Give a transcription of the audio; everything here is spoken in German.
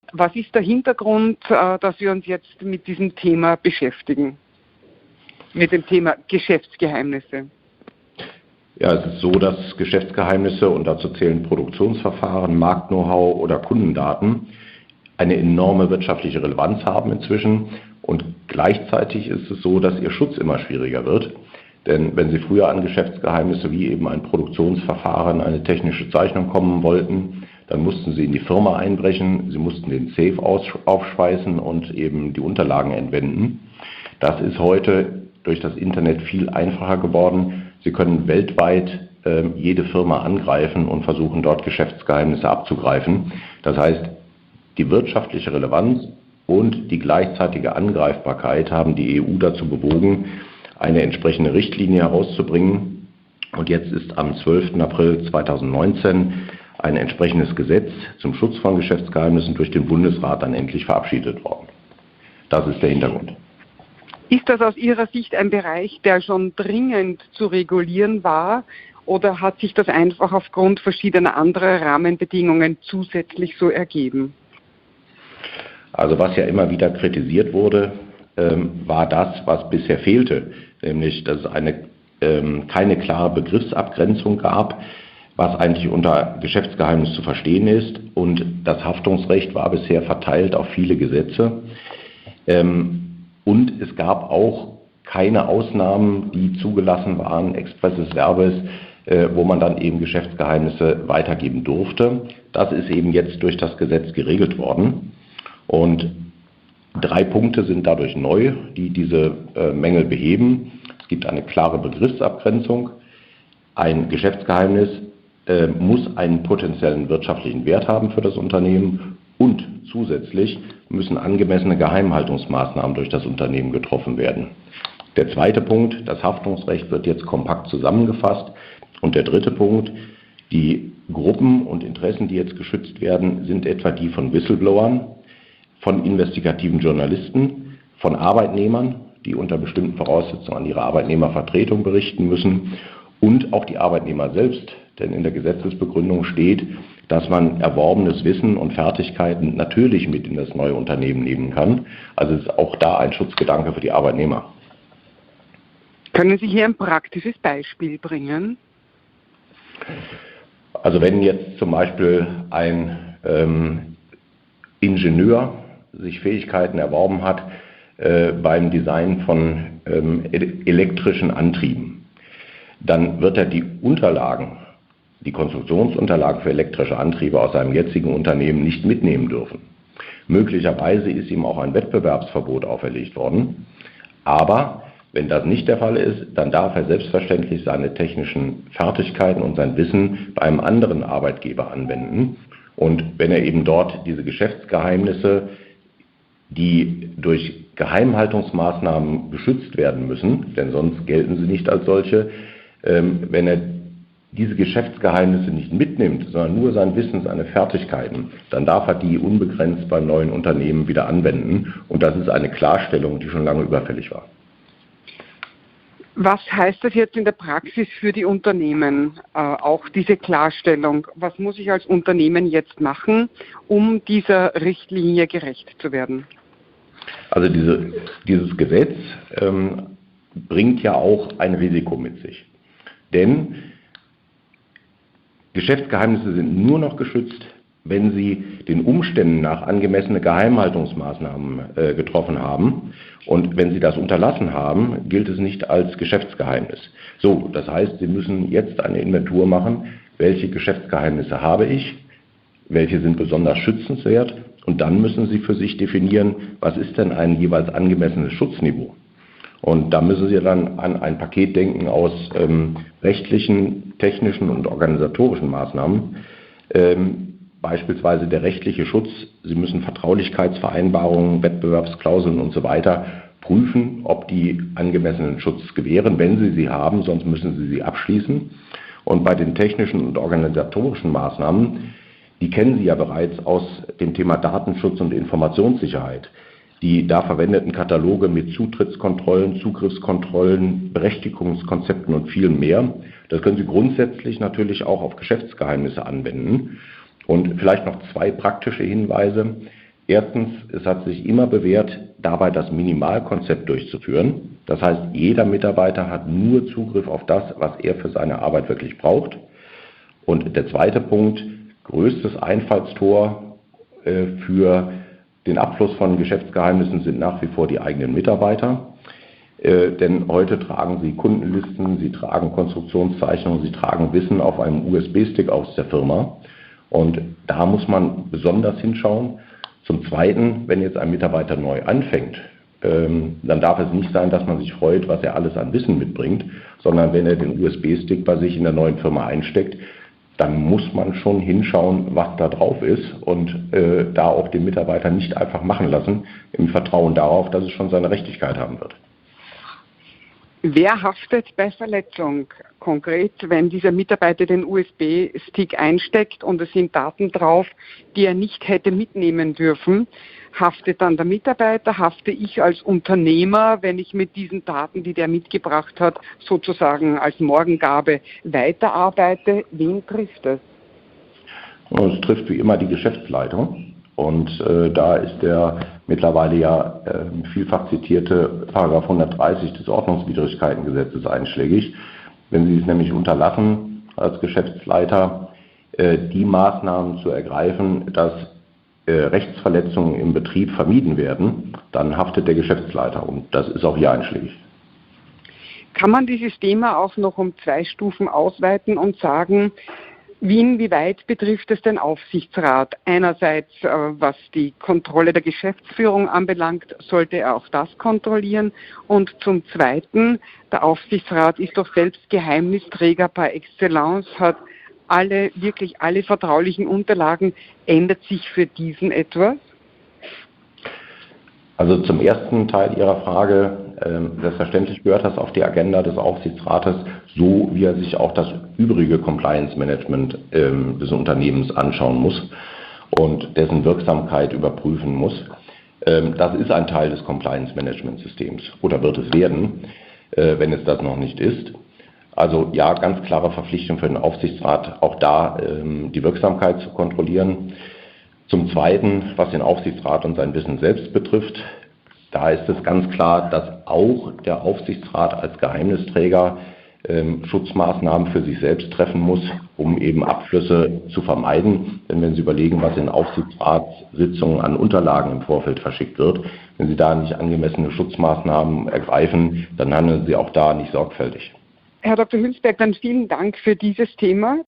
Was ist der Hintergrund, dass wir uns jetzt mit diesem Thema beschäftigen? Mit dem Thema Geschäftsgeheimnisse? Ja, es ist so, dass Geschäftsgeheimnisse, und dazu zählen Produktionsverfahren, Markt-Know-how oder Kundendaten, eine enorme wirtschaftliche Relevanz haben inzwischen. Und gleichzeitig ist es so, dass ihr Schutz immer schwieriger wird. Denn wenn Sie früher an Geschäftsgeheimnisse wie eben ein Produktionsverfahren, eine technische Zeichnung kommen wollten, dann mussten Sie in die Firma einbrechen, Sie mussten den Safe aufschweißen und eben die Unterlagen entwenden. Das ist heute durch das Internet viel einfacher geworden. Sie können weltweit jede Firma angreifen und versuchen, dort Geschäftsgeheimnisse abzugreifen. Das heißt, die wirtschaftliche Relevanz und die gleichzeitige Angreifbarkeit haben die EU dazu bewogen, eine entsprechende Richtlinie herauszubringen. Und jetzt ist am 12. April 2019 ein entsprechendes Gesetz zum Schutz von Geschäftsgeheimnissen durch den Bundesrat dann endlich verabschiedet worden. Das ist der Hintergrund. Ist das aus Ihrer Sicht ein Bereich, der schon dringend zu regulieren war, oder hat sich das einfach aufgrund verschiedener anderer Rahmenbedingungen zusätzlich so ergeben? Also was ja immer wieder kritisiert wurde, war das, was bisher fehlte, nämlich dass es keine klare Begriffsabgrenzung gab, was eigentlich unter Geschäftsgeheimnis zu verstehen ist, und das Haftungsrecht war bisher verteilt auf viele Gesetze. Und es gab auch keine Ausnahmen, die zugelassen waren, expresses Verbes, wo man dann eben Geschäftsgeheimnisse weitergeben durfte. Das ist eben jetzt durch das Gesetz geregelt worden. Und 3 Punkte sind dadurch neu, die diese Mängel beheben. Es gibt eine klare Begriffsabgrenzung. Ein Geschäftsgeheimnis muss einen potenziellen wirtschaftlichen Wert haben für das Unternehmen, und zusätzlich müssen angemessene Geheimhaltungsmaßnahmen durch das Unternehmen getroffen werden. Der zweite Punkt, das Haftungsrecht wird jetzt kompakt zusammengefasst. Und der dritte Punkt, die Gruppen und Interessen, die jetzt geschützt werden, sind etwa die von Whistleblowern, von investigativen Journalisten, von Arbeitnehmern, die unter bestimmten Voraussetzungen an ihre Arbeitnehmervertretung berichten müssen, und auch die Arbeitnehmer selbst. Denn in der Gesetzesbegründung steht, dass man erworbenes Wissen und Fertigkeiten natürlich mit in das neue Unternehmen nehmen kann. Also ist auch da ein Schutzgedanke für die Arbeitnehmer. Können Sie hier ein praktisches Beispiel bringen? Also wenn jetzt zum Beispiel ein Ingenieur sich Fähigkeiten erworben hat beim Design von elektrischen Antrieben, dann wird er die Unterlagen, die Konstruktionsunterlagen für elektrische Antriebe aus seinem jetzigen Unternehmen nicht mitnehmen dürfen. Möglicherweise ist ihm auch ein Wettbewerbsverbot auferlegt worden. Aber wenn das nicht der Fall ist, dann darf er selbstverständlich seine technischen Fertigkeiten und sein Wissen bei einem anderen Arbeitgeber anwenden. Und wenn er eben dort diese Geschäftsgeheimnisse, die durch Geheimhaltungsmaßnahmen geschützt werden müssen, denn sonst gelten sie nicht als solche, wenn er diese Geschäftsgeheimnisse nicht mitnimmt, sondern nur sein Wissen, seine Fertigkeiten, dann darf er die unbegrenzt beim neuen Unternehmen wieder anwenden. Und das ist eine Klarstellung, die schon lange überfällig war. Was heißt das jetzt in der Praxis für die Unternehmen, auch diese Klarstellung? Was muss ich als Unternehmen jetzt machen, um dieser Richtlinie gerecht zu werden? Also dieses Gesetz bringt ja auch ein Risiko mit sich. Denn Geschäftsgeheimnisse sind nur noch geschützt, wenn sie den Umständen nach angemessene Geheimhaltungsmaßnahmen getroffen haben. Und wenn sie das unterlassen haben, gilt es nicht als Geschäftsgeheimnis. So, das heißt, Sie müssen jetzt eine Inventur machen, welche Geschäftsgeheimnisse habe ich, welche sind besonders schützenswert, und dann müssen Sie für sich definieren, was ist denn ein jeweils angemessenes Schutzniveau. Und da müssen Sie dann an ein Paket denken aus rechtlichen, technischen und organisatorischen Maßnahmen. Beispielsweise der rechtliche Schutz. Sie müssen Vertraulichkeitsvereinbarungen, Wettbewerbsklauseln und so weiter prüfen, ob die angemessenen Schutz gewähren, wenn Sie sie haben, sonst müssen Sie sie abschließen. Und bei den technischen und organisatorischen Maßnahmen, die kennen Sie ja bereits aus dem Thema Datenschutz und Informationssicherheit. Die da verwendeten Kataloge mit Zutrittskontrollen, Zugriffskontrollen, Berechtigungskonzepten und viel mehr, das können Sie grundsätzlich natürlich auch auf Geschäftsgeheimnisse anwenden. Und vielleicht noch 2 praktische Hinweise. Erstens, es hat sich immer bewährt, dabei das Minimalkonzept durchzuführen. Das heißt, jeder Mitarbeiter hat nur Zugriff auf das, was er für seine Arbeit wirklich braucht. Und der zweite Punkt, größtes Einfallstor für den Abfluss von Geschäftsgeheimnissen sind nach wie vor die eigenen Mitarbeiter. Denn heute tragen sie Kundenlisten, sie tragen Konstruktionszeichnungen, sie tragen Wissen auf einem USB-Stick aus der Firma. Und da muss man besonders hinschauen. Zum Zweiten, wenn jetzt ein Mitarbeiter neu anfängt, dann darf es nicht sein, dass man sich freut, was er alles an Wissen mitbringt, sondern wenn er den USB-Stick bei sich in der neuen Firma einsteckt, dann muss man schon hinschauen, was da drauf ist und da auch den Mitarbeiter nicht einfach machen lassen, im Vertrauen darauf, dass es schon seine Richtigkeit haben wird. Wer haftet bei Verletzung konkret, wenn dieser Mitarbeiter den USB-Stick einsteckt und es sind Daten drauf, die er nicht hätte mitnehmen dürfen? Haftet dann der Mitarbeiter, hafte ich als Unternehmer, wenn ich mit diesen Daten, die der mitgebracht hat, sozusagen als Morgengabe weiterarbeite? Wen trifft das? Es trifft wie immer die Geschäftsleitung. Und da ist der mittlerweile ja vielfach zitierte § 130 des Ordnungswidrigkeitengesetzes einschlägig. Wenn Sie es nämlich unterlassen, als Geschäftsleiter die Maßnahmen zu ergreifen, dass Rechtsverletzungen im Betrieb vermieden werden, dann haftet der Geschäftsleiter. Und das ist auch hier einschlägig. Kann man dieses Thema auch noch um 2 Stufen ausweiten und sagen, inwieweit betrifft es den Aufsichtsrat? Einerseits, was die Kontrolle der Geschäftsführung anbelangt, sollte er auch das kontrollieren. Und zum Zweiten, der Aufsichtsrat ist doch selbst Geheimnisträger par excellence, hat wirklich alle vertraulichen Unterlagen. Ändert sich für diesen etwas? Also zum ersten Teil Ihrer Frage, selbstverständlich gehört das auf die Agenda des Aufsichtsrates, so wie er sich auch das übrige Compliance-Management des Unternehmens anschauen muss und dessen Wirksamkeit überprüfen muss. Das ist ein Teil des Compliance-Management-Systems oder wird es werden, wenn es das noch nicht ist. Also ja, ganz klare Verpflichtung für den Aufsichtsrat, auch da die Wirksamkeit zu kontrollieren. Zum Zweiten, was den Aufsichtsrat und sein Wissen selbst betrifft, da ist es ganz klar, dass auch der Aufsichtsrat als Geheimnisträger Schutzmaßnahmen für sich selbst treffen muss, um eben Abflüsse zu vermeiden. Denn wenn Sie überlegen, was in Aufsichtsratssitzungen an Unterlagen im Vorfeld verschickt wird, wenn Sie da nicht angemessene Schutzmaßnahmen ergreifen, dann handeln Sie auch da nicht sorgfältig. Herr Dr. Hülsberg, dann vielen Dank für dieses Thema.